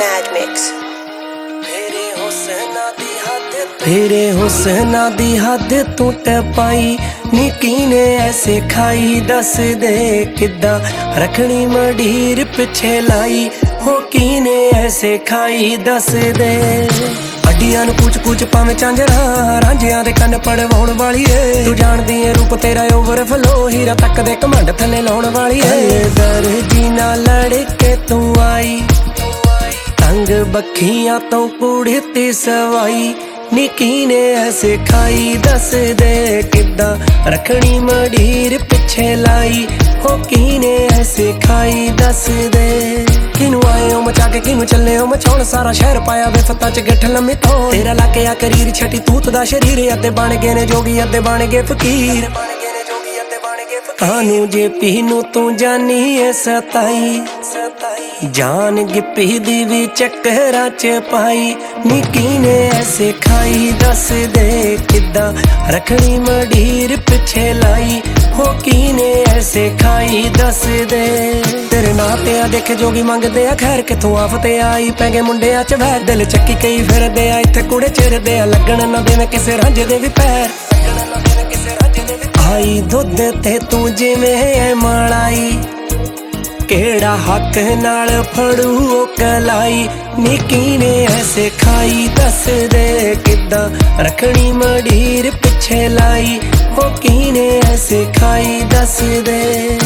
Mad Mix. तेरे हुस्ना दी हद तू टपाई नी कीने ऐसे खाई दस दे किदा रखनी मडीर पिछे लाई हो कीने ऐसे खाई दस दे अड्डियां नू कुछ कुछ पावे झांजरा रांझियां दे कन्न पड़वाउण वाली है तू जानदी है रूप तेरा ओवरफ्लो हीरा तक दे घमंड थले लाउण वाली है दर्जी नाल लड़ के तू आई तंग बखियां तो कुड़ी ती सवाई नी कीने ऐसे खाई दस दे किदा रखनी मडीर पिछे लाई हो कीने ऐसे खाई दस दे किनू आए हो मचा के किनू चले हो मचाउण सारा शहर पाया बेफता च गिठ लम्मी तो तेरा लाके आ करीर छटी तूत दा शरीर अते बन गए ने जोगी अते बन गए फकीर कानू जे पीनू तू जानी है सताई जान गिप्पी दी भी चक्करा च पाई नी कीने ऐसे खाई दस दे किदा रखनी मडीर पिछे लाई हो कीने ऐसे खाई दस दे तेरे नां ते आ देखे जोगी मंगदे आ खैर किथों आफते आई पै गए मुंडिया च वैर दिल चक्की कई फिरदे आ इत्थे कुड़े चिरदे आ लगण ना देवे किसे रांझे दे भी पैर आई दुध ते तू जिवें मलाई केड़ा हक नाल फड़ू कलाई नी कीने ऐसे खाई दस दे किदा रखनी मडीर पिछे लाई हो कीने ऐसे खाई दस दे।